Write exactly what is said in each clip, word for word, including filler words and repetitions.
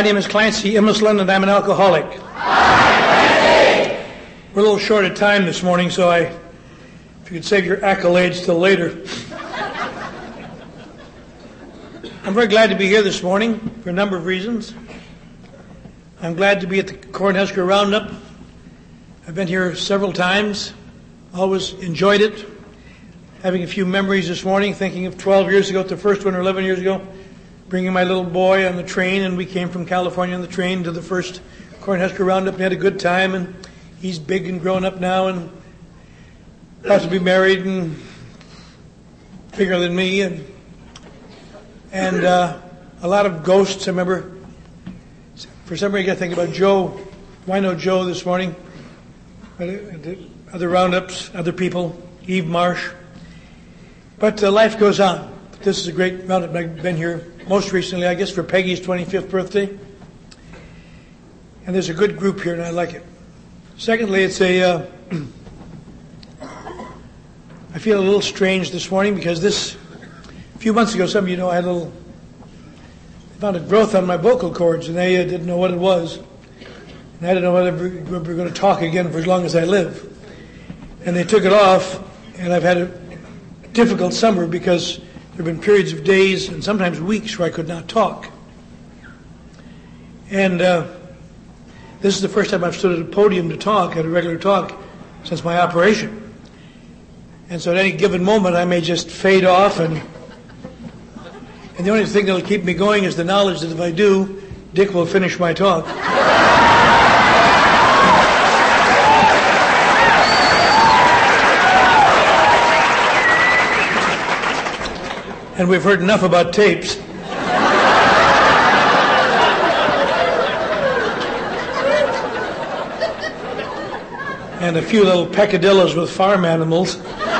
My name is Clancy Immislund, and I'm an alcoholic. Hi, We're a little short of time this morning, so I, if you could save your accolades till later. I'm very glad to be here this morning for a number of reasons. I'm glad to be at the Cornhusker Roundup. I've been here several times, always enjoyed it. Having a few memories this morning, thinking of twelve years ago, the first one, or eleven years ago, bringing my little boy on the train, and we came from California on the train to the first Cornhusker Roundup and had a good time, and he's big and grown up now and about to be married and bigger than me, and and uh, a lot of ghosts. I remember, for some reason I think about Joe. Why know Joe this morning? Other roundups, other people, Eve Marsh. But uh, life goes on. This is a great roundup. I've been here most recently, I guess, for Peggy's twenty-fifth birthday. And there's a good group here, and I like it. Secondly, it's a, uh, I feel a little strange this morning because this, a few months ago, some of you know I had a little, I found a growth on my vocal cords, and they uh, didn't know what it was. And I didn't know whether we were going to talk again for as long as I live. And they took it off, and I've had a difficult summer because there have been periods of days and sometimes weeks where I could not talk. And uh, this is the first time I've stood at a podium to talk, at a regular talk, since my operation. And so at any given moment I may just fade off, and and the only thing that will keep me going is the knowledge that if I do, Dick will finish my talk. And we've heard enough about tapes. And a few little peccadillos with farm animals.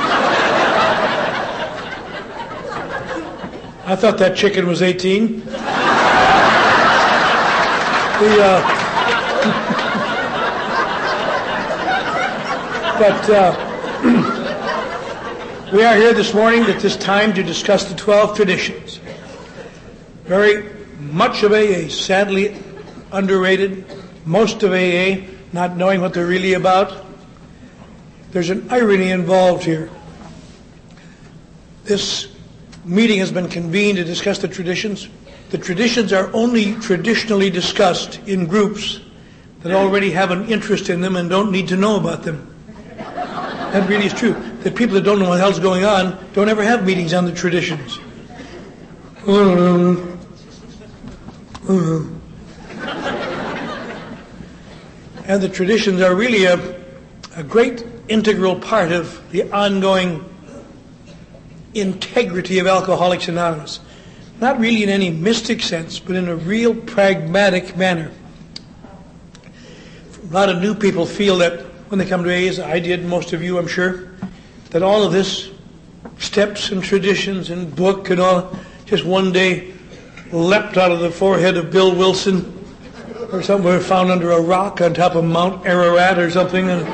I thought that chicken was eighteen. The, uh, but uh, we are here this morning at this time to discuss the twelve traditions. Very much of A A, sadly underrated. Most of A A not knowing what they're really about. There's an irony involved here. This meeting has been convened to discuss the traditions. The traditions are only traditionally discussed in groups that already have an interest in them and don't need to know about them. That really is true. The people that don't know what the hell's going on don't ever have meetings on the traditions. And the traditions are really a, a great integral part of the ongoing integrity of Alcoholics Anonymous. Not really in any mystic sense, but in a real pragmatic manner. A lot of new people feel that when they come to A A, as I did, most of you, I'm sure, that all of this, steps and traditions and book and all, just one day leapt out of the forehead of Bill Wilson or somewhere found under a rock on top of Mount Ararat or something, and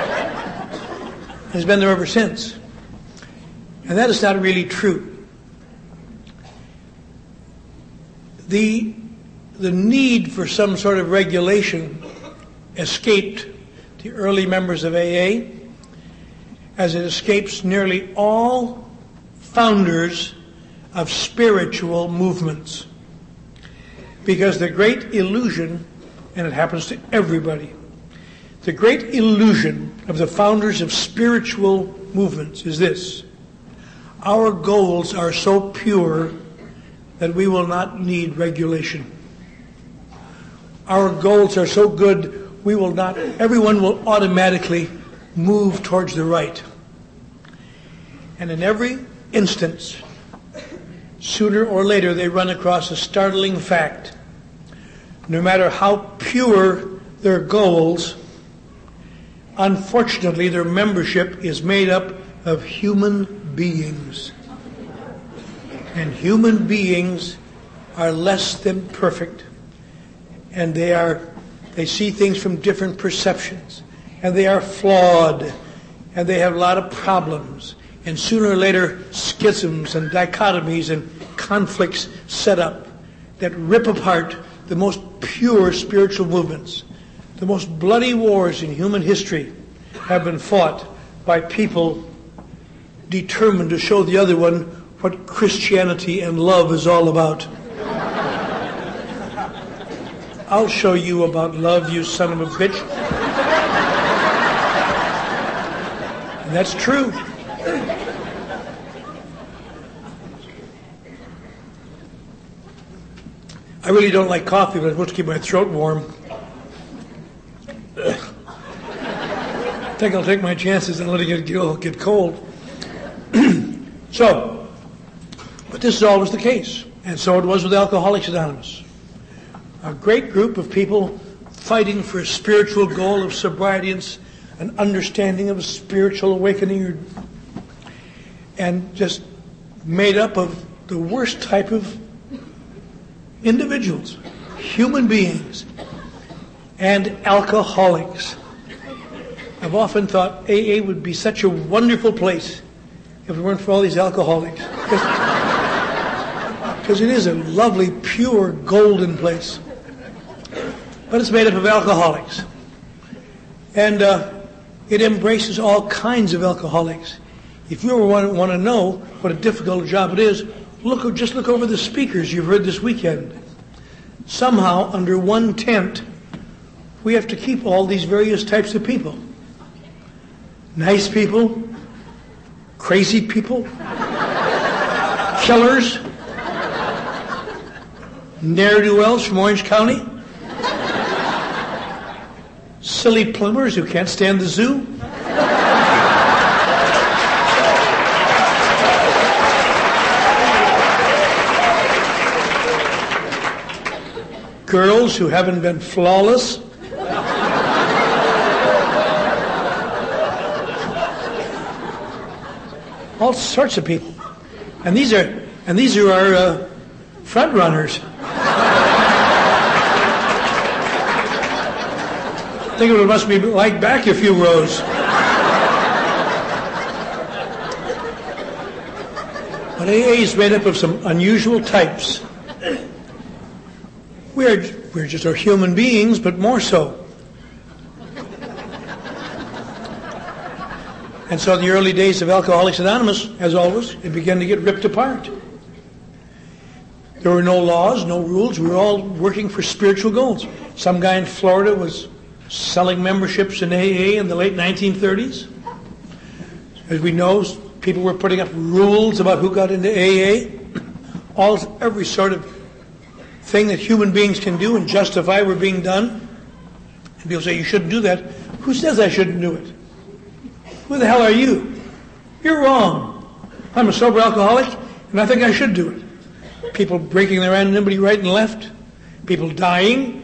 has been there ever since. And that is not really true. The, the need for some sort of regulation escaped the early members of A A, as it escapes nearly all founders of spiritual movements. Because the great illusion, and it happens to everybody, the great illusion of the founders of spiritual movements is this: our goals are so pure that we will not need regulation. Our goals are so good, we will not, everyone will automatically move towards the right. And in every instance, sooner or later, they run across a startling fact. No matter how pure their goals, unfortunately, their membership is made up of human beings. And human beings are less than perfect. And they are, they see things from different perceptions. And they are flawed. And they have a lot of problems. And sooner or later, schisms and dichotomies and conflicts set up that rip apart the most pure spiritual movements, the most bloody wars in human history have been fought by people determined to show the other one what Christianity and love is all about. I'll show you about love, you son of a bitch. And that's true. I really don't like coffee, but I'm supposed to keep my throat warm. Ugh. I think I'll take my chances and letting it get, get cold. So, but this is always the case. And so it was with Alcoholics Anonymous. A great group of people fighting for a spiritual goal of sobriety and an understanding of a spiritual awakening, and just made up of the worst type of individuals, human beings, and alcoholics. I've often thought A A would be such a wonderful place if it weren't for all these alcoholics. Because it is a lovely, pure, golden place. But it's made up of alcoholics. And uh, it embraces all kinds of alcoholics. If you ever want, want to know what a difficult job it is, look, just look over the speakers you've heard this weekend. Somehow, under one tent, we have to keep all these various types of people. Nice people, crazy people, killers, ne'er-do-wells from Orange County, silly plumbers who can't stand the zoo, girls who haven't been flawless, all sorts of people, and these are and these are our uh, front runners. Think of what it must be like back a few rows. But A A is made up of some unusual types. We're, we're just our human beings, but more so. And so the early days of Alcoholics Anonymous, as always, it began to get ripped apart. There were no laws, no rules. We were all working for spiritual goals. Some guy in Florida was selling memberships in A A in the late nineteen thirties. As we know, people were putting up rules about who got into A A. All, every sort of thing that human beings can do and justify were being done. And people say, you shouldn't do that. Who says I shouldn't do it? Who the hell are you? You're wrong. I'm a sober alcoholic, and I think I should do it. People breaking their anonymity right and left. People dying.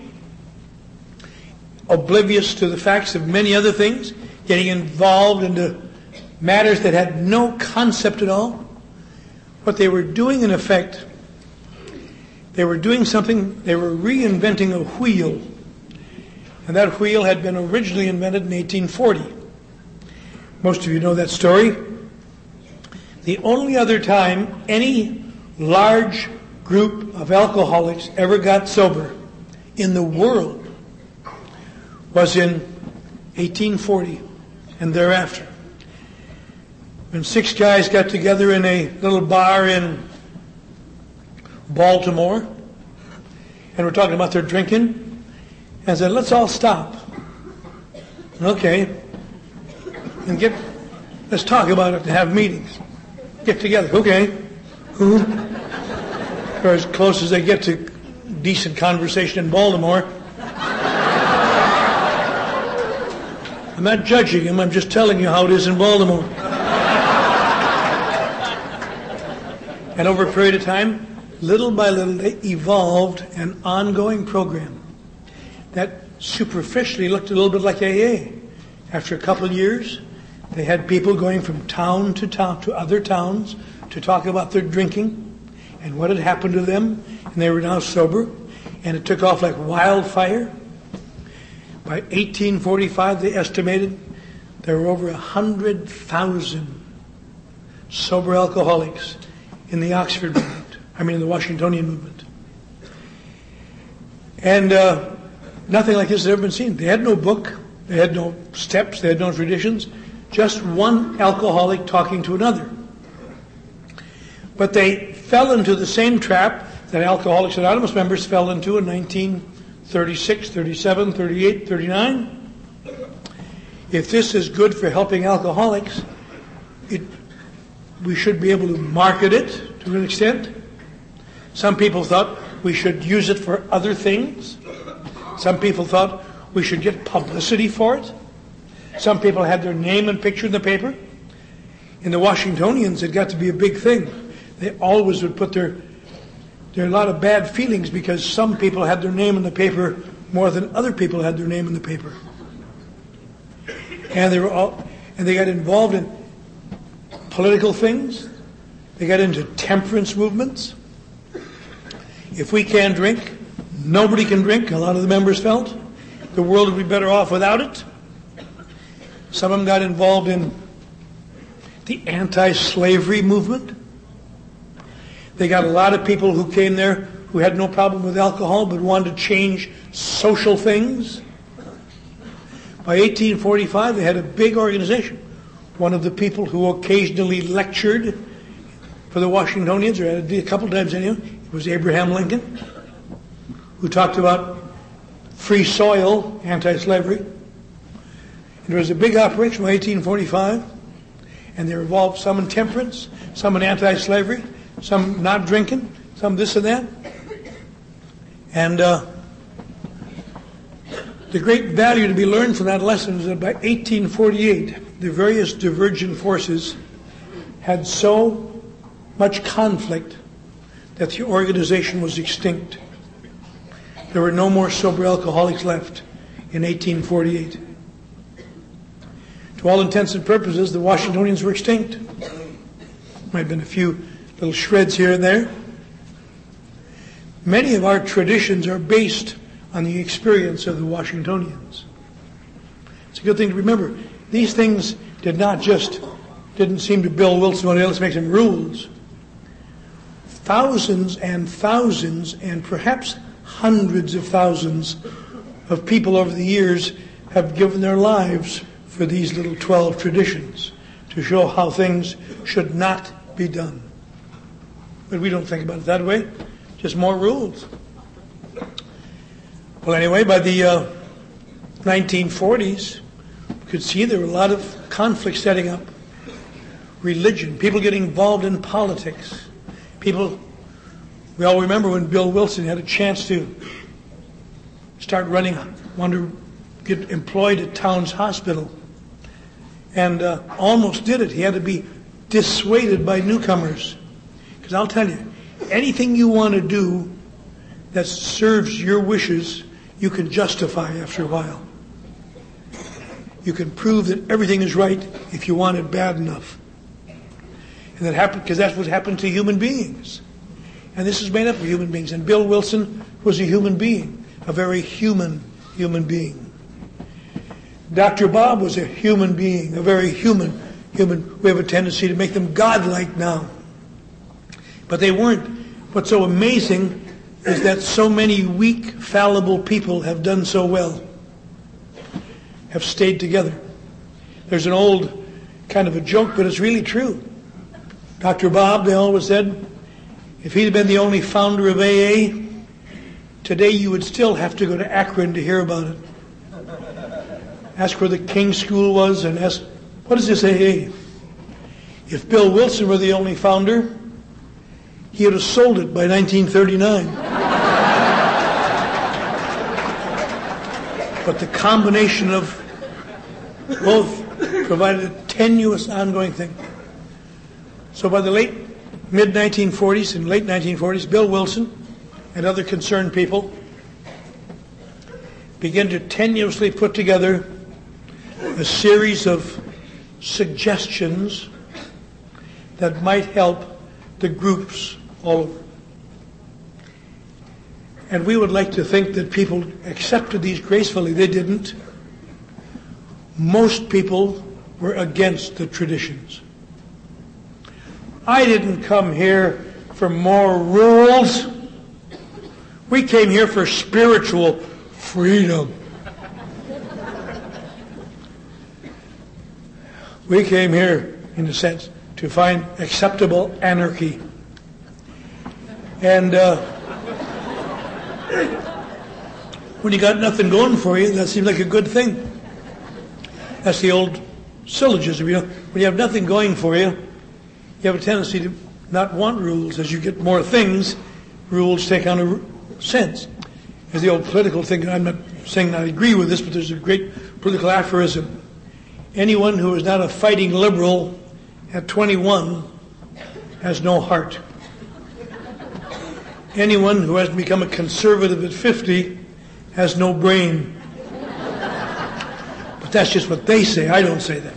Oblivious to the facts of many other things. Getting involved into matters that had no concept at all. What they were doing, in effect, they were doing something, they were reinventing a wheel. And that wheel had been originally invented in eighteen forty. Most of you know that story. The only other time any large group of alcoholics ever got sober in the world was in eighteen forty and thereafter. When six guys got together in a little bar in Baltimore and were talking about their drinking and said, let's all stop. Okay. And get, let's talk about it and have meetings. Get together. Okay. Who? Or as close as they get to decent conversation in Baltimore. I'm not judging him, I'm just telling you how it is in Baltimore. And over a period of time, little by little, they evolved an ongoing program that superficially looked a little bit like A A. After a couple of years, they had people going from town to town, to other towns, to talk about their drinking and what had happened to them, and they were now sober, and it took off like wildfire. By eighteen forty-five, they estimated there were over one hundred thousand sober alcoholics in the Oxford movement, I mean the Washingtonian movement. And uh, nothing like this had ever been seen. They had no book. They had no steps. They had no traditions. Just one alcoholic talking to another. But they fell into the same trap that Alcoholics Anonymous members fell into in nineteen thirty-six, thirty-seven, thirty-eight, thirty-nine. If this is good for helping alcoholics, it, we should be able to market it to an extent. Some people thought we should use it for other things. Some people thought we should get publicity for it. Some people had their name and picture in the paper. In the Washingtonians, it got to be a big thing. They always would put their, there are a lot of bad feelings because some people had their name in the paper more than other people had their name in the paper. And they were all, and they got involved in political things. They got into temperance movements. If we can't drink, nobody can drink, a lot of the members felt. The world would be better off without it. Some of them got involved in the anti-slavery movement. They got a lot of people who came there who had no problem with alcohol but wanted to change social things. By eighteen forty-five, they had a big organization. One of the people who occasionally lectured for the Washingtonians, or had a couple times anyway, was Abraham Lincoln, who talked about free soil, anti-slavery. And there was a big operation by eighteen forty-five, and they were involved some in temperance, some in anti-slavery, some not drinking, some this and that. And uh, the great value to be learned from that lesson is that by eighteen forty-eight, the various divergent forces had so much conflict that the organization was extinct. There were no more sober alcoholics left in eighteen forty-eight. To all intents and purposes, the Washingtonians were extinct. Might have been a few little shreds here and there. Many of our traditions are based on the experience of the Washingtonians. It's a good thing to remember. These things did not just, didn't seem to Bill Wilson or else make some rules. Thousands and thousands and perhaps hundreds of thousands of people over the years have given their lives for these little twelve traditions to show how things should not be done. But we don't think about it that way. Just more rules. Well, anyway, by the uh, nineteen forties, we could see there were a lot of conflicts setting up. Religion, people getting involved in politics. People, we all remember when Bill Wilson had a chance to start running, wanted to get employed at Towns Hospital, and uh, almost did it. He had to be dissuaded by newcomers. Because I'll tell you, anything you want to do that serves your wishes, you can justify after a while. You can prove that everything is right if you want it bad enough. And that happened because that's what happened to human beings. And this is made up of human beings. And Bill Wilson was a human being, a very human human being. Doctor Bob was a human being, a very human human. We have a tendency to make them godlike now. But they weren't. What's so amazing is that so many weak, fallible people have done so well, have stayed together. There's an old kind of a joke, but it's really true. Doctor Bob, they always said, if he'd been the only founder of A A, today you would still have to go to Akron to hear about it. Ask where the King School was and ask, what is this A A? If Bill Wilson were the only founder, he would have sold it by nineteen thirty-nine. But the combination of both provided a tenuous ongoing thing. So by the late, mid nineteen forties and late nineteen forties, Bill Wilson and other concerned people began to tenuously put together a series of suggestions that might help the groups all over. And we would like to think that people accepted these gracefully. They didn't. Most people were against the traditions. I didn't come here for more rules. We came here for spiritual freedom. We came here, in a sense, to find acceptable anarchy. And uh, when you got nothing going for you, that seems like a good thing. That's the old syllogism, you know. When you have nothing going for you, you have a tendency to not want rules. As you get more things, rules take on a sense. As the old political thing, I'm not saying that I agree with this, but there's a great political aphorism. Anyone who is not a fighting liberal at twenty-one has no heart. Anyone who hasn't become a conservative at fifty has no brain. But that's just what they say. I don't say that.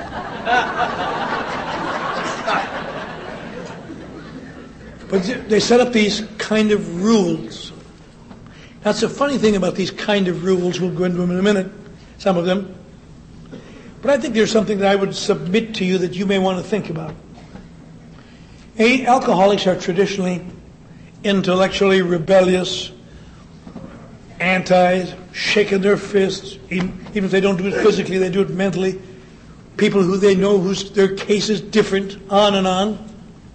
But they set up these kind of rules. That's the funny thing about these kind of rules. We'll go into them in a minute, some of them. But I think there's something that I would submit to you that you may want to think about. A, alcoholics are traditionally intellectually rebellious, anti, shaking their fists. Even, even if they don't do it physically, they do it mentally. People who they know whose their case is different, on and on.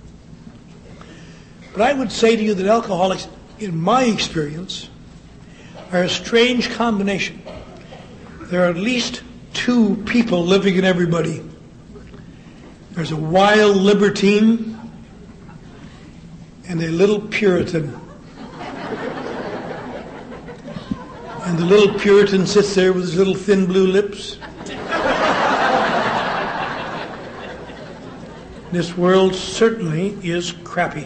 But I would say to you that alcoholics, in my experience, are a strange combination. There are at least two people living in everybody. There's a wild libertine and a little Puritan. And the little Puritan sits there with his little thin blue lips. This world certainly is crappy.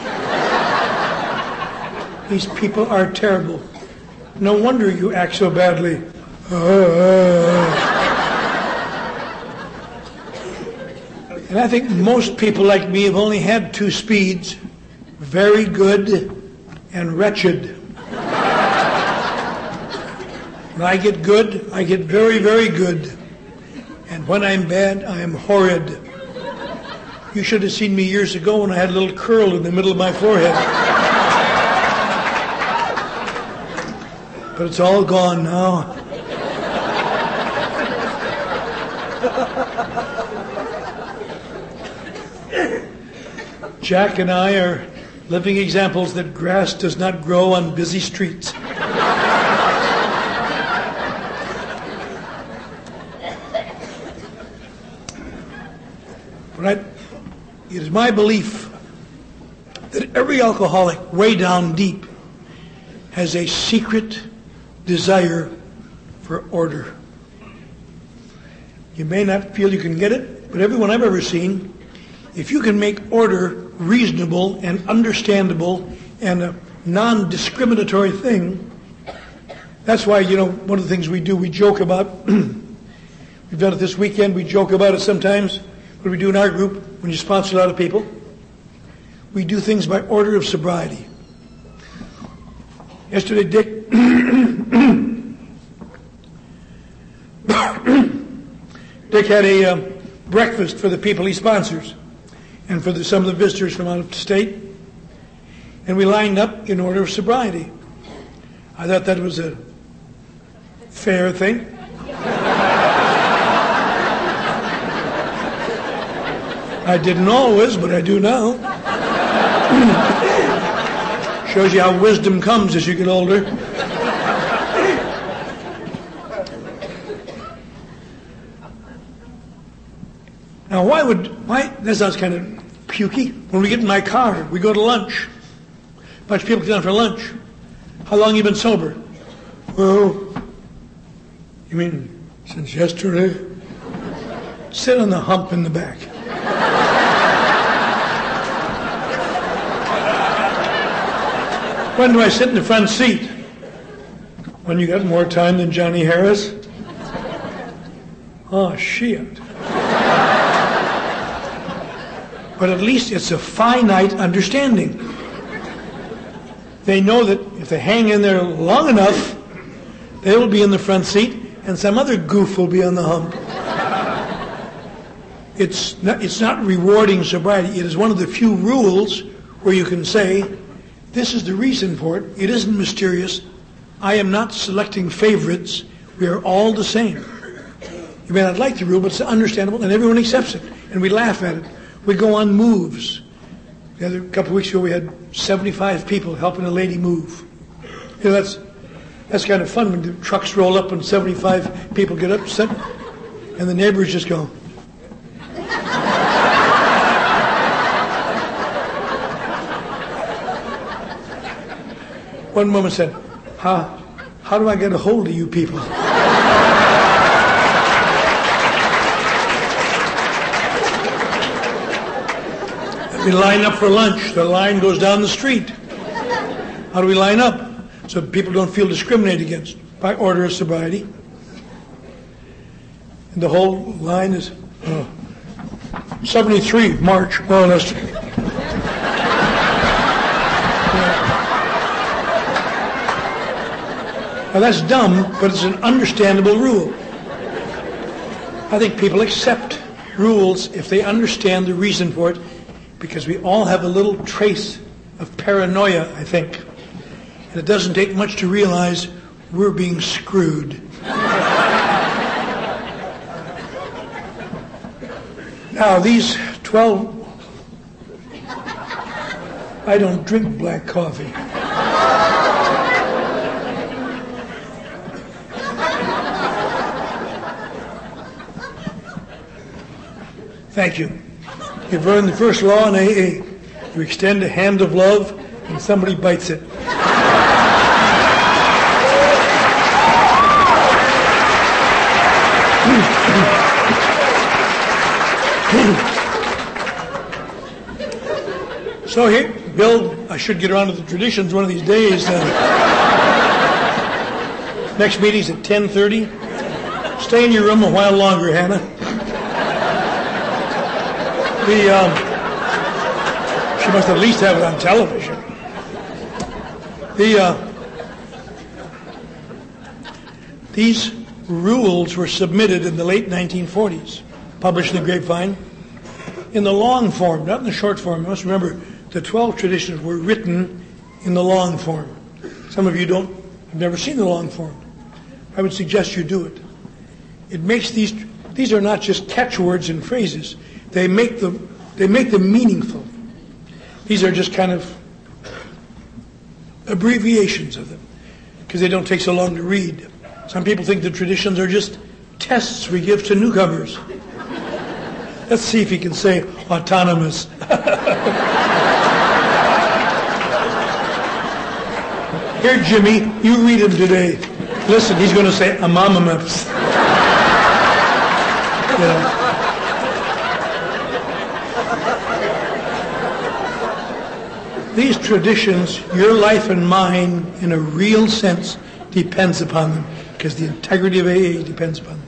These people are terrible. No wonder you act so badly. And I think most people like me have only had two speeds, very good and wretched. When I get good, I get very, very good. And when I'm bad, I am horrid. You should have seen me years ago when I had a little curl in the middle of my forehead. But it's all gone now. Jack and I are living examples that grass does not grow on busy streets. But I, it is my belief that every alcoholic, way down deep, has a secret desire for order. You may not feel you can get it, but everyone I've ever seen, if you can make order reasonable and understandable and a non-discriminatory thing, that's why, you know, one of the things we do, we joke about, we've done it this weekend, we joke about it sometimes, what we do in our group, when you sponsor a lot of people, we do things by order of sobriety. Yesterday, Dick Dick had a uh, breakfast for the people he sponsors and for the, some of the visitors from out of state, and we lined up in order of sobriety. I thought that was a fair thing. I didn't always, but I do now. Shows you how wisdom comes as you get older. Now, why would, why, that sounds kind of pukey. When we get in my car, we go to lunch. A bunch of people get down for lunch. How long have you been sober? Well, you mean since yesterday? Sit on the hump in the back. When do I sit in the front seat? When you got more time than Johnny Harris? Oh, shit. But at least it's a finite understanding. They know that if they hang in there long enough, they will be in the front seat and some other goof will be on the hump. It's not, it's not rewarding sobriety. It is one of the few rules where you can say, This is the reason for it. It isn't mysterious. I am not selecting favorites. We are all the same. You may not like the rule, but it's understandable, and everyone accepts it. And we laugh at it. We go on moves. The other couple of weeks ago, we had seventy-five people helping a lady move. You know, that's that's kind of fun when the trucks roll up and seventy-five people get upset, and the neighbors just go. One woman said, how, how do I get a hold of you people? We line up for lunch. The line goes down the street. How do we line up? So people don't feel discriminated against by order of sobriety. And the whole line is uh, seventy-three, March, more or less. Now that's dumb, but it's an understandable rule. I think people accept rules if they understand the reason for it, because we all have a little trace of paranoia, I think. And it doesn't take much to realize we're being screwed. Now, these twelve... I don't drink black coffee. Thank you. You've learned the first law in A A. You extend a hand of love and somebody bites it. So here, Bill, I should get around to the traditions one of these days. Uh, next meeting's at ten thirty. Stay in your room a while longer, Hannah. The, um, she must at least have it on television. The, uh, these rules were submitted in the late nineteen forties, published in the Grapevine, in the long form, not in the short form. You must remember, the twelve traditions were written in the long form. Some of you don't, have never seen the long form. I would suggest you do it. It makes these, these are not just catchwords and phrases. They make them, they make them meaningful. These are just kind of abbreviations of them, because they don't take so long to read. Some people think the traditions are just tests we give to newcomers. Let's see if he can say autonomous. Here, Jimmy, you read him today. Listen, he's going to say amomamus. You know. These traditions, your life and mine, in a real sense, depends upon them, because the integrity of A A depends upon them.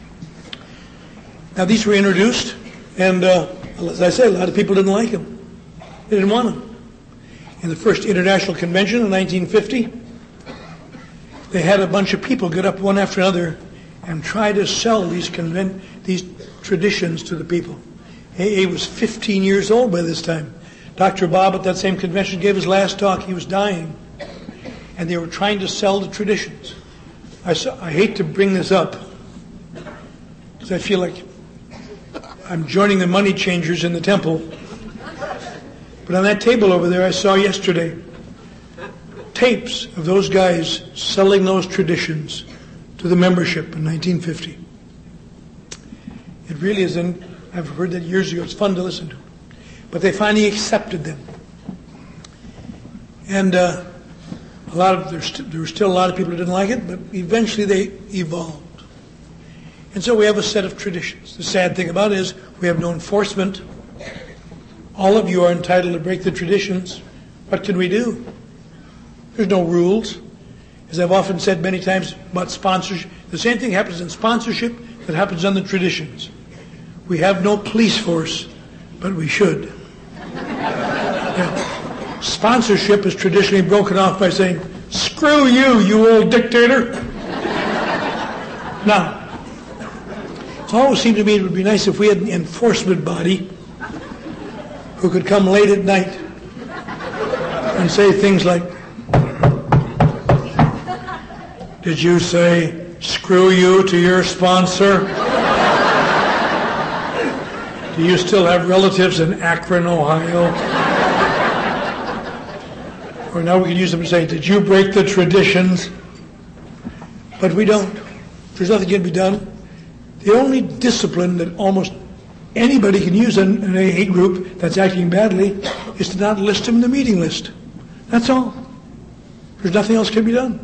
Now, these were introduced, and uh, as I say, a lot of people didn't like them. They didn't want them. In the first International Convention in nineteen fifty, they had a bunch of people get up one after another and try to sell these conven- these traditions to the people. A A was fifteen years old by this time. Doctor Bob at that same convention gave his last talk. He was dying. And they were trying to sell the traditions. I, saw, I hate to bring this up, because I feel like I'm joining the money changers in the temple. But on that table over there, I saw yesterday tapes of those guys selling those traditions to the membership in nineteen fifty. It really is, in, I've heard that years ago. It's fun to listen to. But they finally accepted them. And uh, a lot of there, st- there were still a lot of people who didn't like it, but eventually they evolved. And so we have a set of traditions. The sad thing about it is we have no enforcement. All of you are entitled to break the traditions. What can we do? There's no rules. As I've often said many times about sponsorship, the same thing happens in sponsorship that happens on the traditions. We have no police force, but we should. Yeah. Sponsorship is traditionally broken off by saying, "Screw you, you old dictator." Now, it's always seemed to me it would be nice if we had an enforcement body who could come late at night and say things like, "Did you say screw you to your sponsor? Do you still have relatives in Akron, Ohio?" Or now we can use them to say, "Did you break the traditions?" But we don't. There's nothing can be done. The only discipline that almost anybody can use in an A A group that's acting badly is to not list them in the meeting list. That's all. There's nothing else can be done.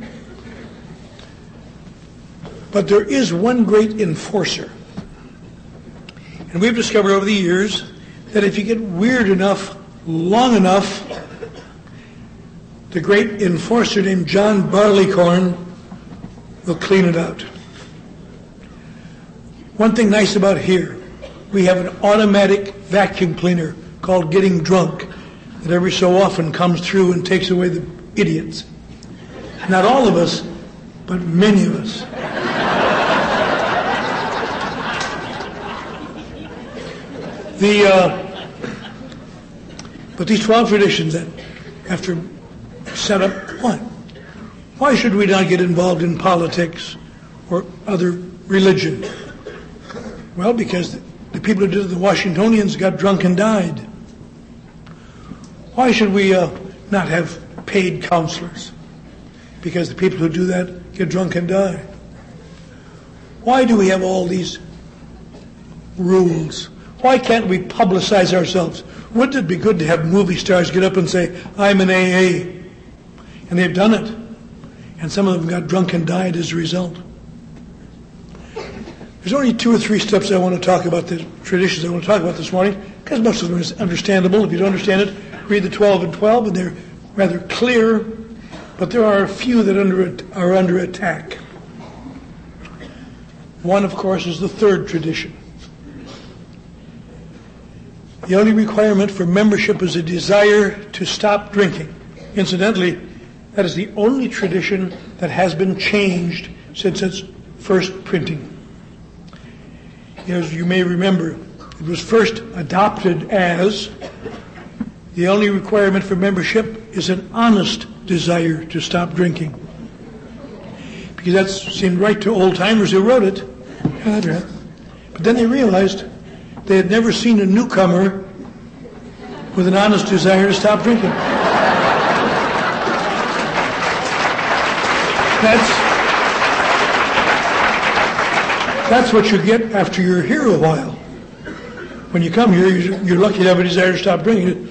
But there is one great enforcer. And we've discovered over the years that if you get weird enough, long enough, the great enforcer named John Barleycorn will clean it out. One thing nice about here, we have an automatic vacuum cleaner called Getting Drunk that every so often comes through and takes away the idiots. Not all of us, but many of us. The uh, but these twelve traditions then, after set up, why? Why should we not get involved in politics or other religion? Well, because the, the people who did it, the Washingtonians, got drunk and died. Why should we uh, not have paid counselors? Because the people who do that get drunk and die. Why do we have all these rules? Why can't we publicize ourselves? Wouldn't it be good to have movie stars get up and say, "I'm an A A"? And they've done it. And some of them got drunk and died as a result. There's only two or three steps I want to talk about, the traditions I want to talk about this morning, because most of them is understandable. If you don't understand it, read the twelve and twelve, and they're rather clear, but there are a few that under, are under attack. One, of course, is the third tradition. The only requirement for membership is a desire to stop drinking. Incidentally, that is the only tradition that has been changed since its first printing. As you may remember, it was first adopted as the only requirement for membership is an honest desire to stop drinking. Because that seemed right to old-timers who wrote it. But then they realized they had never seen a newcomer with an honest desire to stop drinking. That's, that's what you get after you're here a while. When you come here, you're lucky to have a desire to stop drinking.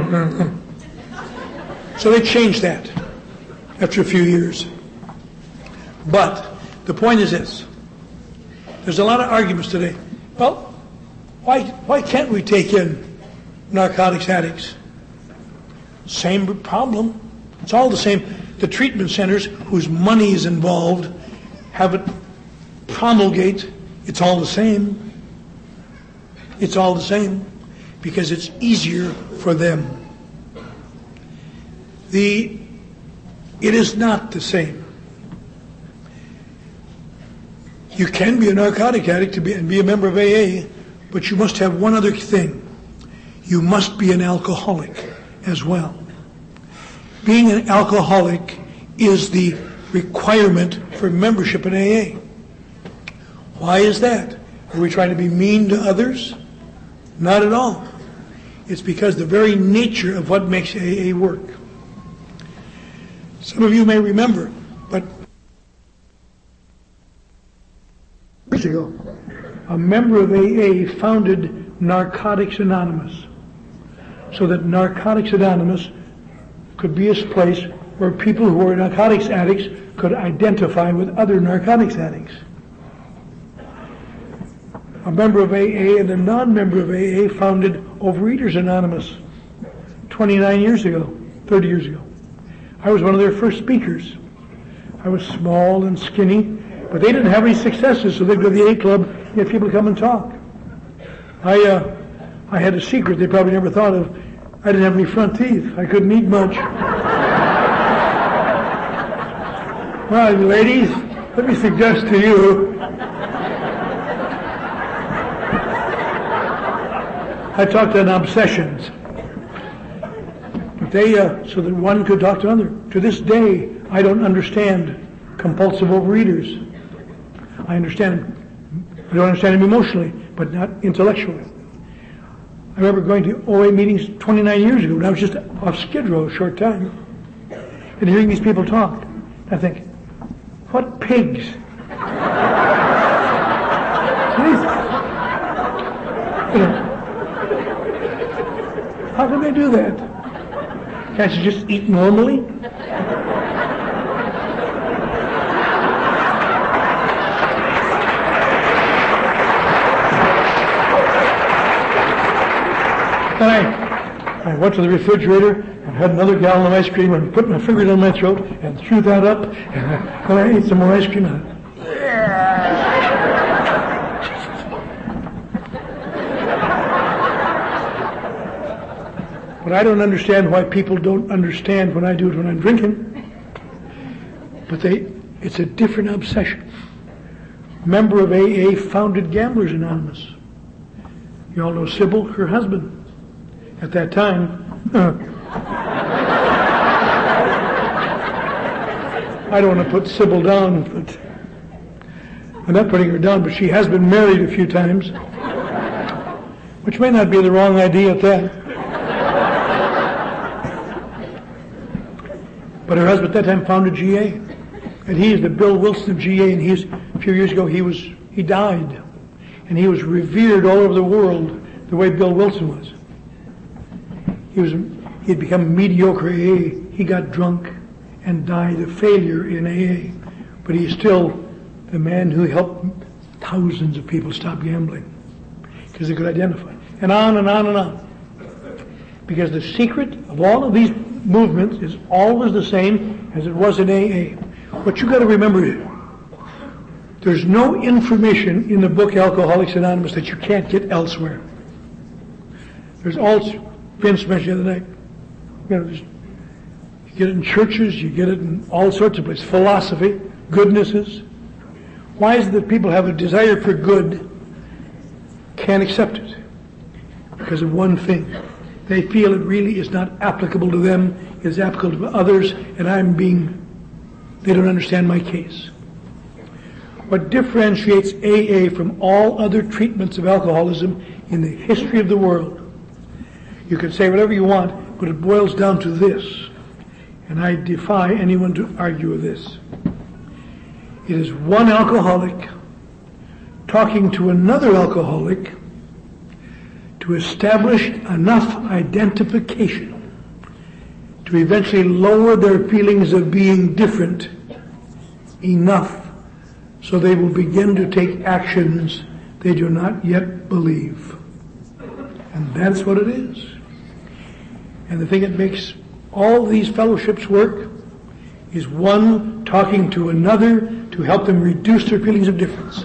So they changed that after a few years. But the point is this. There's a lot of arguments today. Well, why, why can't we take in narcotics addicts? Same problem. It's all the same. The treatment centers whose money is involved have it promulgate. It's all the same. It's all the same because it's easier for them. The, it is not the same. You can be a narcotic addict to be, and be a member of A A, but you must have one other thing. You must be an alcoholic as well. Being an alcoholic is the requirement for membership in A A. Why is that? Are we trying to be mean to others? Not at all. It's because the very nature of what makes A A work. Some of you may remember, but years ago, a member of A A founded Narcotics Anonymous, so that Narcotics Anonymous could be a place where people who were narcotics addicts could identify with other narcotics addicts. A member of A A and a non-member of A A founded Overeaters Anonymous twenty-nine years ago, thirty years ago. I was one of their first speakers. I was small and skinny, but they didn't have any successes, so they'd go to the A Club and get people to come and talk. I, uh, I had a secret they probably never thought of. I didn't have any front teeth. I couldn't eat much. Well, ladies, let me suggest to you, I talked on obsessions. But they, uh, so that one could talk to another. To this day, I don't understand compulsive overeaters. I understand them. I don't understand them emotionally, but not intellectually. I remember going to O A meetings twenty-nine years ago, when I was just off Skid Row a short time, and hearing these people talk. I think, what pigs? Jesus. You know, how can they do that? Can't you just eat normally? And I, I went to the refrigerator and had another gallon of ice cream and put my finger down my throat and threw that up, and I, then I ate some more ice cream. And But I don't understand why people don't understand when I do it when I'm drinking. But they, it's a different obsession. Member of A A founded Gamblers Anonymous. You all know Sybil, her husband. At that time, uh, I don't want to put Sybil down, but I'm not putting her down, but she has been married a few times, which may not be the wrong idea at that. But her husband at that time founded G A, and he is the Bill Wilson of G A, and he's, a few years ago he was, he died, and he was revered all over the world the way Bill Wilson was. He was, he had become mediocre A A. He got drunk and died a failure in A A. But he's still the man who helped thousands of people stop gambling because they could identify. And on and on and on. Because the secret of all of these movements is always the same as it was in A A. What you got to remember is there's no information in the book Alcoholics Anonymous that you can't get elsewhere. There's also, Vince mentioned the other night, you know, you get it in churches, you get it in all sorts of places. Philosophy, goodnesses. Why is it that people have a desire for good, can't accept it? Because of one thing. They feel it really is not applicable to them, it's applicable to others, and I'm being, they don't understand my case. What differentiates A A from all other treatments of alcoholism in the history of the world, you can say whatever you want, but it boils down to this, and I defy anyone to argue with this. It is one alcoholic talking to another alcoholic to establish enough identification to eventually lower their feelings of being different enough so they will begin to take actions they do not yet believe. And that's what it is. And the thing that makes all these fellowships work is one talking to another to help them reduce their feelings of difference.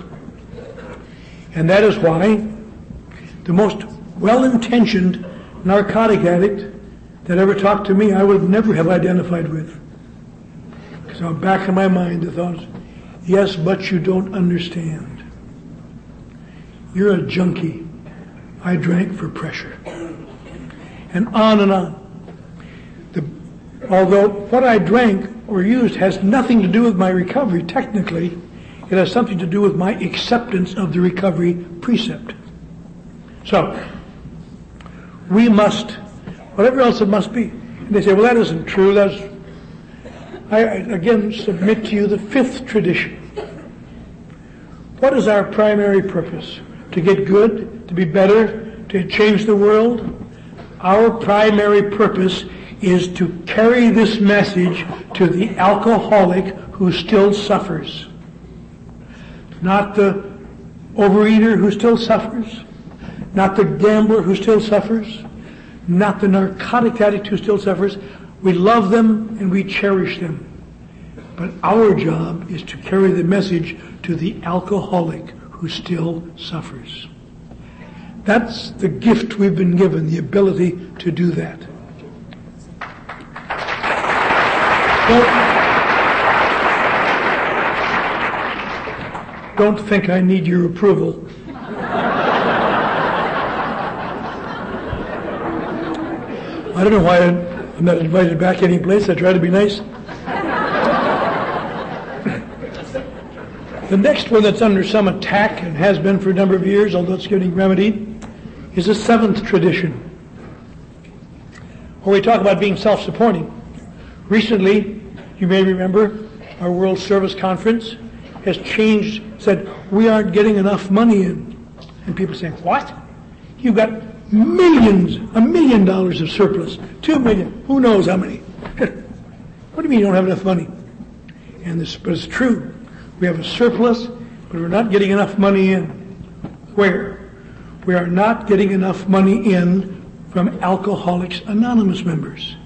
And that is why the most well-intentioned narcotic addict that ever talked to me, I would never have identified with. Because on the back of my mind, the thought is, yes, but you don't understand. You're a junkie. I drank for pressure. And on and on. The, although what I drank or used has nothing to do with my recovery, technically, it has something to do with my acceptance of the recovery precept. So, we must, whatever else it must be. And they say, well, that isn't true. That's, I, I again submit to you the fifth tradition. What is our primary purpose? To get good? To be better? To change the world? Our primary purpose is to carry this message to the alcoholic who still suffers. Not the overeater who still suffers. Not the gambler who still suffers. Not the narcotic addict who still suffers. We love them and we cherish them. But our job is to carry the message to the alcoholic who still suffers. That's the gift we've been given, the ability to do that. Don't, don't think I need your approval. I don't know why I'm not invited back any place. I try to be nice. The next one that's under some attack and has been for a number of years, although it's getting remedied, is the seventh tradition, where we talk about being self-supporting. Recently, you may remember, our World Service Conference has changed, said, we aren't getting enough money in. And people saying, what? You've got millions, a million dollars of surplus, two million, who knows how many. What do you mean you don't have enough money? And this, but it's true. We have a surplus, but we're not getting enough money in. Where? We are not getting enough money in from Alcoholics Anonymous members.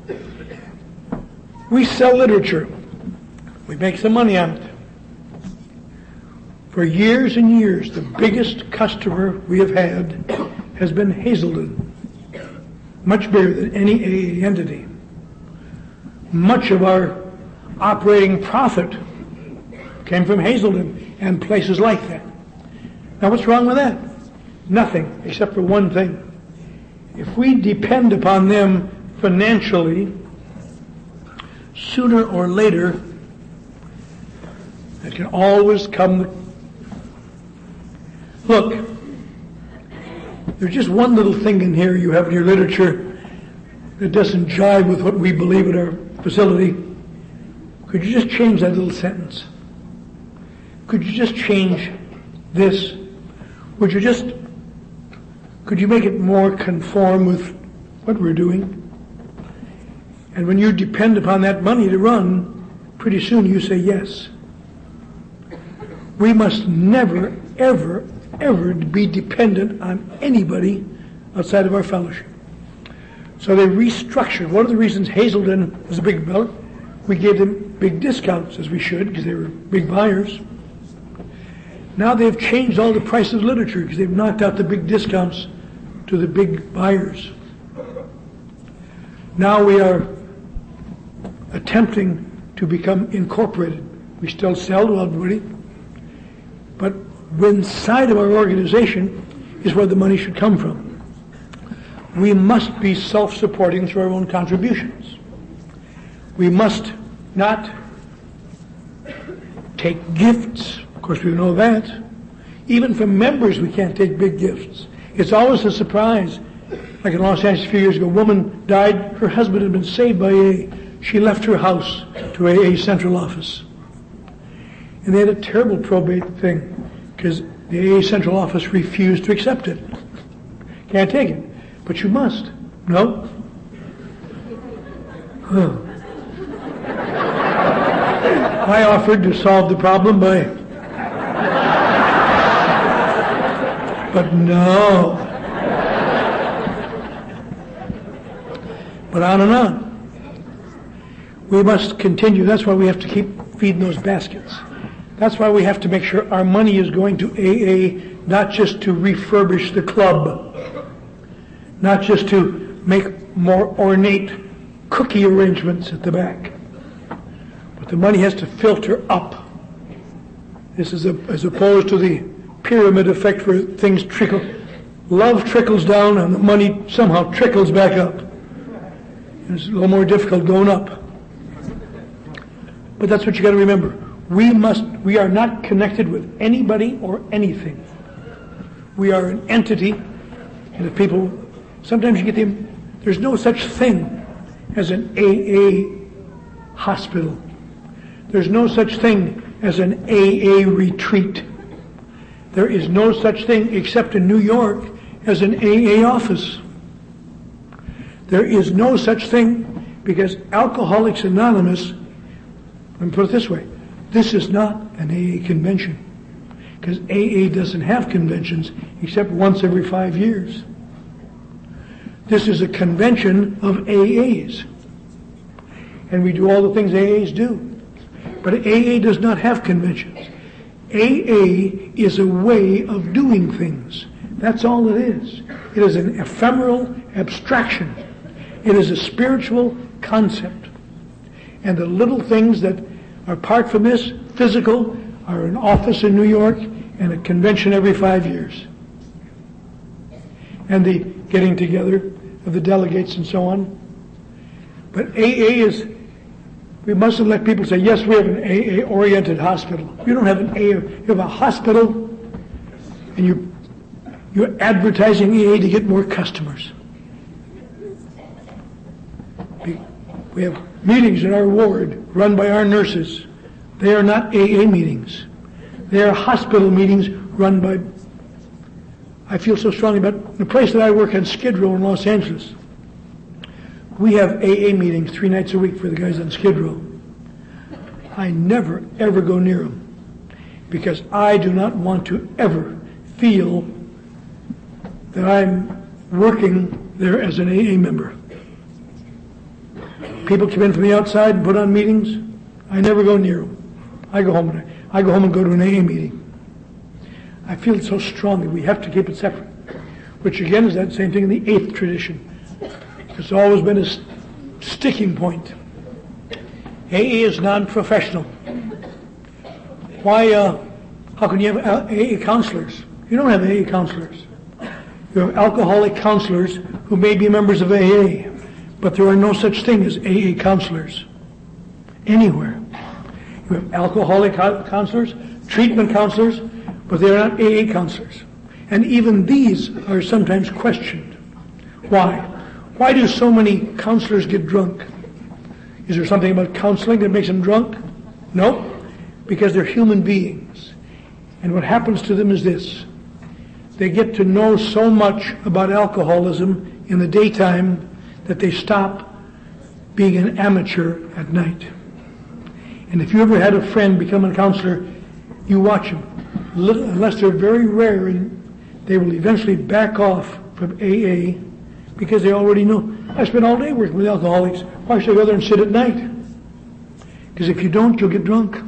We sell literature. We make some money on it. For years and years, the biggest customer we have had has been Hazelden. Much bigger than any A A entity. Much of our operating profit came from Hazelden and places like that. Now what's wrong with that? Nothing, except for one thing. If we depend upon them financially, sooner or later, it can always come. Look, there's just one little thing in here you have in your literature that doesn't jive with what we believe at our facility. Could you just change that little sentence? Could you just change this? Would you just, could you make it more conform with what we're doing? And when you depend upon that money to run, pretty soon you say yes. We must never, ever, ever be dependent on anybody outside of our fellowship. So they restructured. One of the reasons Hazelden was a big belt, we gave them big discounts, as we should, because they were big buyers. Now they've changed all the price of literature because they've knocked out the big discounts to the big buyers. Now we are attempting to become incorporated. We still sell to everybody, but inside of our organization is where the money should come from. We must be self-supporting through our own contributions. We must not take gifts. Of course, we know that. Even from members, we can't take big gifts. It's always a surprise. Like in Los Angeles a few years ago, a woman died. Her husband had been saved by A A. She left her house to A A Central Office. And they had a terrible probate thing because the A A Central Office refused to accept it. Can't take it. But you must. No? Huh. I offered to solve the problem by... But no. But on and on. We must continue. That's why we have to keep feeding those baskets. That's why we have to make sure our money is going to A A, not just to refurbish the club, not just to make more ornate cookie arrangements at the back. But the money has to filter up. This is a, as opposed to the pyramid effect where things trickle. Love trickles down and the money somehow trickles back up. It's a little more difficult going up. But that's what you got to remember. We must, we are not connected with anybody or anything. We are an entity, and if people, sometimes you get them, there's no such thing as an A A hospital. There's no such thing as an A A retreat. There is no such thing, except in New York, as an A A office. There is no such thing because Alcoholics Anonymous, let me put it this way, this is not an A A convention because A A doesn't have conventions except once every five years. This is a convention of A As. And we do all the things A As do. But A A does not have conventions. A A is a way of doing things. That's all it is. It is an ephemeral abstraction. It is a spiritual concept. And the little things that are apart from this, physical, are an office in New York and a convention every five years. And the getting together of the delegates and so on. But A A is, we mustn't let people say, yes, we have an A A-oriented hospital. You don't have an A A, you have a hospital, and you, you're advertising A A to get more customers. We have meetings in our ward run by our nurses. They are not A A meetings. They are hospital meetings run by, I feel so strongly about the place that I work on Skid Row in Los Angeles. We have A A meetings three nights a week for the guys on Skid Row. I never, ever go near them because I do not want to ever feel that I'm working there as an A A member. People come in from the outside and put on meetings. I never go near them. I go home and I, I go home and go to an A A meeting. I feel it so strongly. We have to keep it separate. Which again is that same thing in the eighth tradition. It's always been a sticking point. A A is non-professional. Why? Uh, how can you have A A counselors? You don't have A A counselors. You have alcoholic counselors who may be members of A A. But there are no such thing as A A counselors anywhere. You have alcoholic counselors, treatment counselors, but they are not A A counselors. And even these are sometimes questioned. Why? Why do so many counselors get drunk? Is there something about counseling that makes them drunk? No, because they're human beings. And what happens to them is this. They get to know so much about alcoholism in the daytime that they stop being an amateur at night. And if you ever had a friend become a counselor, you watch them. Unless they're very rare, and they will eventually back off from A A because they already know. I spend all day working with alcoholics. Why should I go there and sit at night? Because if you don't, you'll get drunk.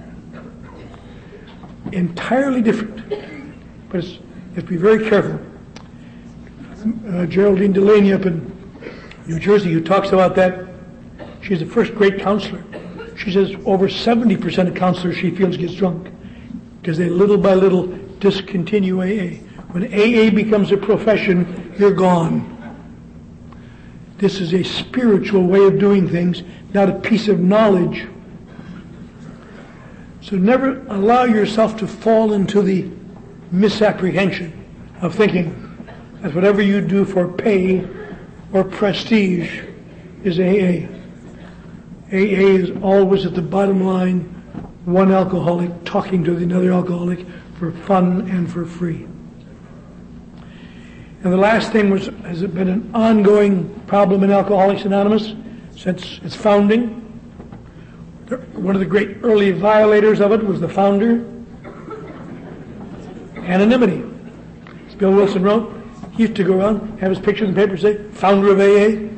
Entirely different. But it's, you have to be very careful. Uh, Geraldine Delaney up in New Jersey, who talks about that, she's the first great counselor. She says over seventy percent of counselors she feels gets drunk because they little by little discontinue A A. When A A becomes a profession, you're gone. This is a spiritual way of doing things, not a piece of knowledge. So never allow yourself to fall into the misapprehension of thinking that whatever you do for pay or prestige is A A. A A is always at the bottom line, one alcoholic talking to another alcoholic for fun and for free. And the last thing was, has it been an ongoing problem in Alcoholics Anonymous since its founding? One of the great early violators of it was the founder, anonymity. As Bill Wilson wrote, he used to go around, have his picture in the paper, say, founder of A A.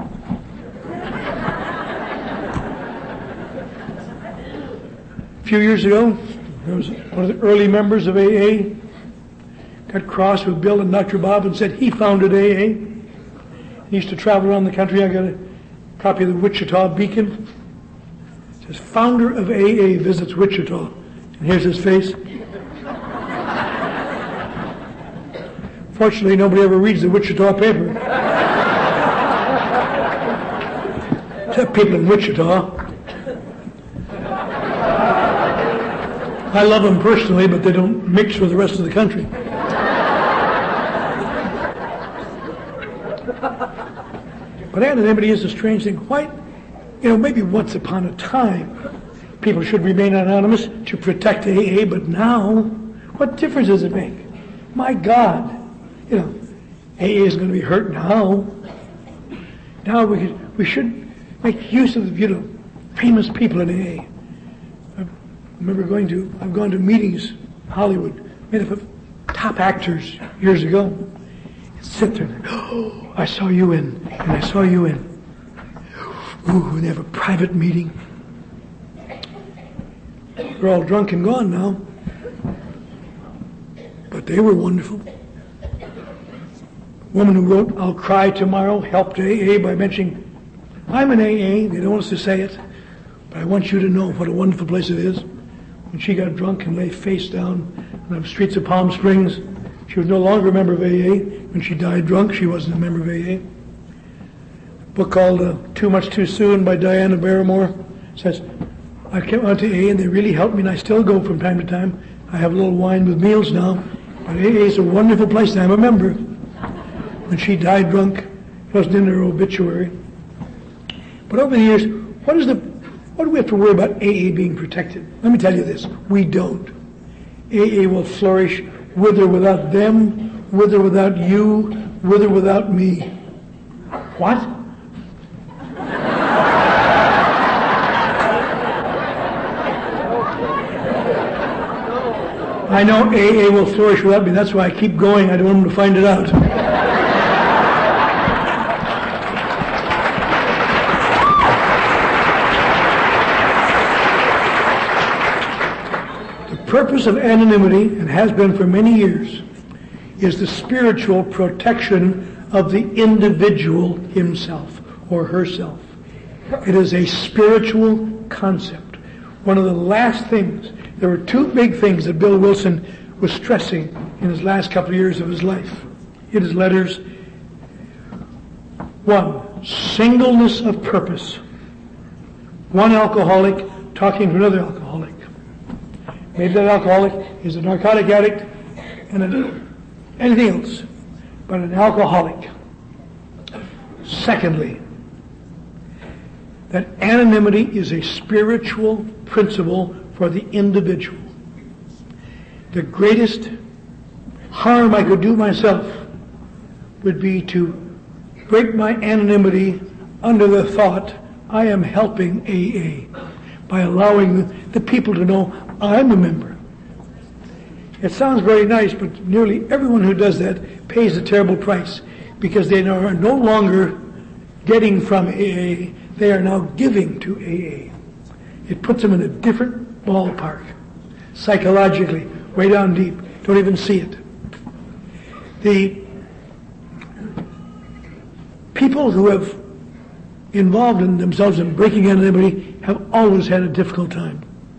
A few years ago, there was one of the early members of A A got cross with Bill and Doctor Bob and said he founded A A. He used to travel around the country. I got a copy of the Wichita Beacon. It says, founder of A A visits Wichita. And here's his face. Fortunately, nobody ever reads the Wichita paper. Except people in Wichita. I love them personally, but they don't mix with the rest of the country. But anonymity is a strange thing. Why, you know, maybe once upon a time, people should remain anonymous to protect A A, but now, what difference does it make? My God, you know, A A is going to be hurt now. Now we could, we should make use of the, you know, famous people in A A. I remember going to, I've gone to meetings in Hollywood, made up of top actors years ago. And sit there and, oh, I saw you in, and I saw you in. Ooh, and they have a private meeting. They're all drunk and gone now. But they were wonderful. A woman who wrote, I'll Cry Tomorrow, helped A A by mentioning, I'm an A A, they don't want us to say it, but I want you to know what a wonderful place it is. When she got drunk and lay face down on the streets of Palm Springs, she was no longer a member of A A. When she died drunk, she wasn't a member of A A. book called uh, Too Much Too Soon by Diana Barrymore. It says, I came out to A A and they really helped me, and I still go from time to time. I have a little wine with meals now, but A A is a wonderful place, and I'm a member. When she died drunk, it wasn't in her obituary. But over the years, what is the, what do we have to worry about A A being protected? Let me tell you this, we don't. A A will flourish with or without them, with or without you, with or without me. What? I know A A will flourish without me. That's why I keep going. I don't want them to find it out. The purpose of anonymity, and has been for many years, is the spiritual protection of the individual himself or herself. It is a spiritual concept. One of the last things, there were two big things that Bill Wilson was stressing in his last couple of years of his life, in his letters. One, singleness of purpose. One alcoholic talking to another alcoholic. Maybe that alcoholic is a narcotic addict and an, anything else, but an alcoholic. Secondly, that anonymity is a spiritual principle for the individual. The greatest harm I could do myself would be to break my anonymity under the thought I am helping A A by allowing the people to know I'm a member. It sounds very nice, but nearly everyone who does that pays a terrible price, because they are no longer getting from A A, they are now giving to A A. It puts them in a different ballpark, psychologically, way down deep. Don't even see it. The people who have involved in themselves in breaking anonymity have always had a difficult time.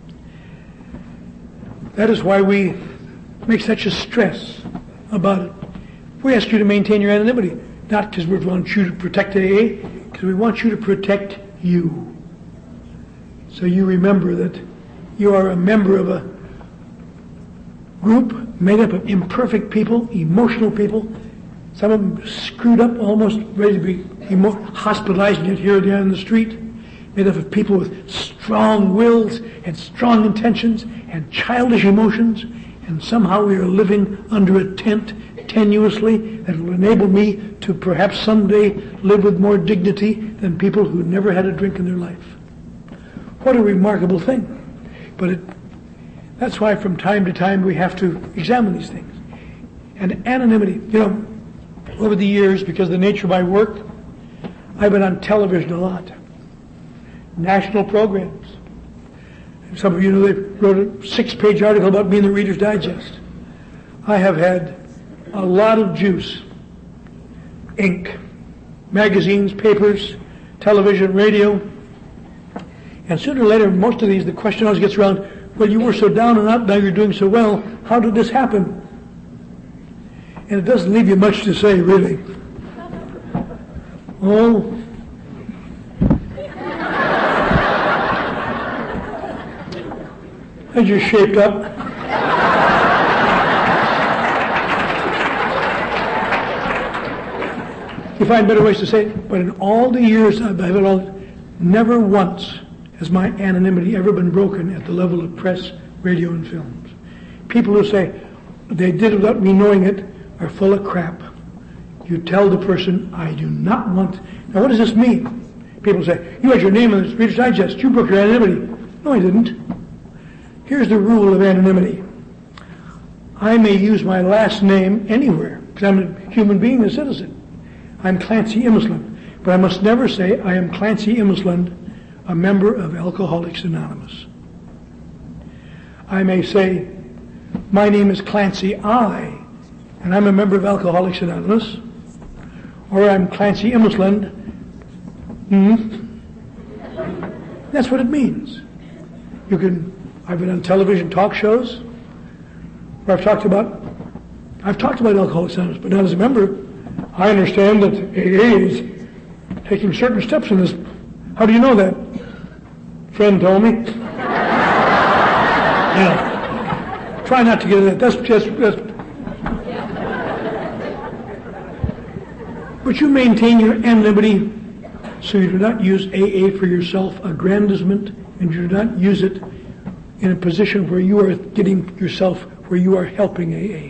That is why we make such a stress about it. We ask you to maintain your anonymity, not because we want you to protect A A, because we want you to protect you. So you remember that you are a member of a group made up of imperfect people, emotional people, some of them screwed up, almost ready to be emo- hospitalized and yet here they are in the street, made up of people with strong wills and strong intentions and childish emotions, and somehow we are living under a tent tenuously that will enable me to perhaps someday live with more dignity than people who never had a drink in their life. What a remarkable thing. But it, that's why from time to time we have to examine these things. And anonymity, you know, over the years, because of the nature of my work, I've been on television a lot. National programs. Some of you know they wrote a six-page article about me in the Reader's Digest. I have had a lot of juice, ink, magazines, papers, television, radio. And sooner or later, most of these, the question always gets around, well, you were so down and out, now you're doing so well. How did this happen? And it doesn't leave you much to say, really. Oh, I just shaped up. You find better ways to say it, but in all the years I've been on, never once has my anonymity ever been broken at the level of press, radio, and films. People who say they did it without me knowing it are full of crap. You tell the person, I do not want... Now what does this mean? People say, you had your name in the Reader's Digest, you broke your anonymity. No, I didn't. Here's the rule of anonymity. I may use my last name anywhere, because I'm a human being, a citizen. I'm Clancy Imsland. But I must never say, I am Clancy Imsland, a member of Alcoholics Anonymous. I may say, my name is Clancy I, and I'm a member of Alcoholics Anonymous. Or I'm Clancy Imsland. Hmm? That's what it means. You can... I've been on television talk shows where I've talked about, I've talked about Alcoholics Anonymous, but not as a member. I understand that A A is taking certain steps in this. How do you know that? Friend told me. Yeah. Try not to get that. That's just. That's, but you maintain your anonymity, so you do not use A A for your self-aggrandizement, and you do not use it in a position where you are getting yourself, where you are helping A A.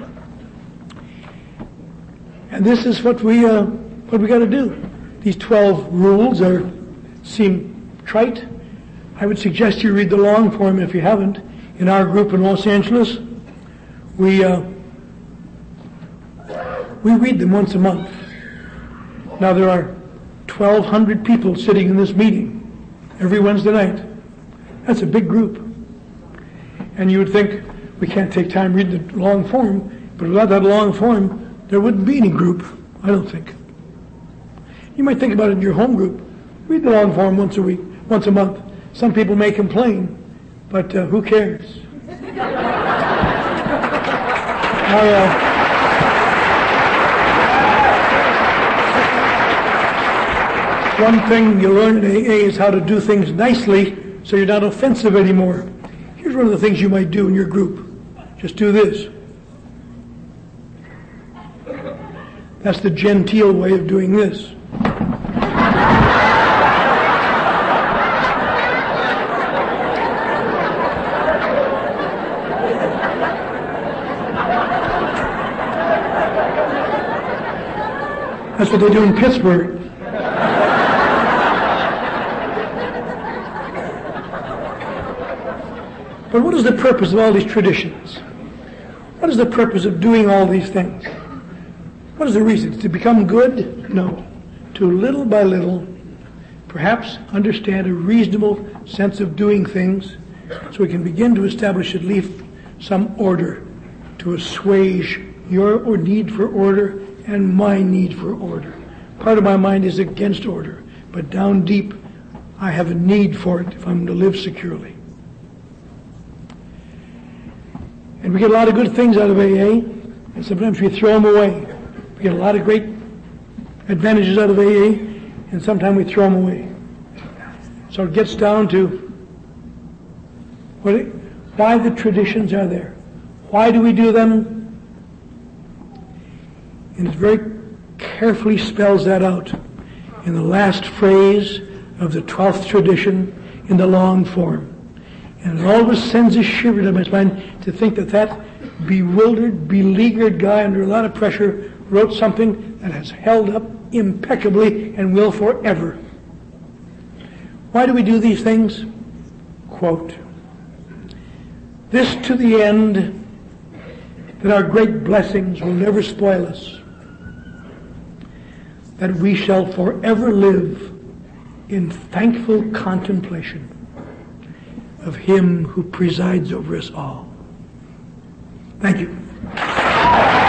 And this is what we uh, what we got to do. These twelve rules are seem trite. I would suggest you read the long form if you haven't. In our group in Los Angeles, we uh, we read them once a month. Now there are twelve hundred people sitting in this meeting every Wednesday night. That's a big group. And you would think we can't take time reading the long form, but without that long form, there wouldn't be any group, I don't think. You might think about it in your home group. Read the long form once a week, once a month. Some people may complain, but uh, who cares? I, uh, one thing you learn in A A is how to do things nicely so you're not offensive anymore. Here's one of the things you might do in your group. Just do this. That's the genteel way of doing this. That's what they do in Pittsburgh. But what is the purpose of all these traditions? What is the purpose of doing all these things? What is the reason? To become good? No. To little by little, perhaps understand a reasonable sense of doing things so we can begin to establish at least some order to assuage your or need for order and my need for order. Part of my mind is against order, but down deep, I have a need for it if I'm to live securely. And we get a lot of good things out of A A, and sometimes we throw them away. We get a lot of great advantages out of A A, and sometimes we throw them away. So it gets down to what it, why the traditions are there. Why do we do them? And it very carefully spells that out in the last phrase of the twelfth tradition in the long form. And it always sends a shiver to my spine to think that that bewildered, beleaguered guy under a lot of pressure wrote something that has held up impeccably and will forever. Why do we do these things? Quote, "This to the end that our great blessings will never spoil us, that we shall forever live in thankful contemplation of Him who presides over us all." Thank you.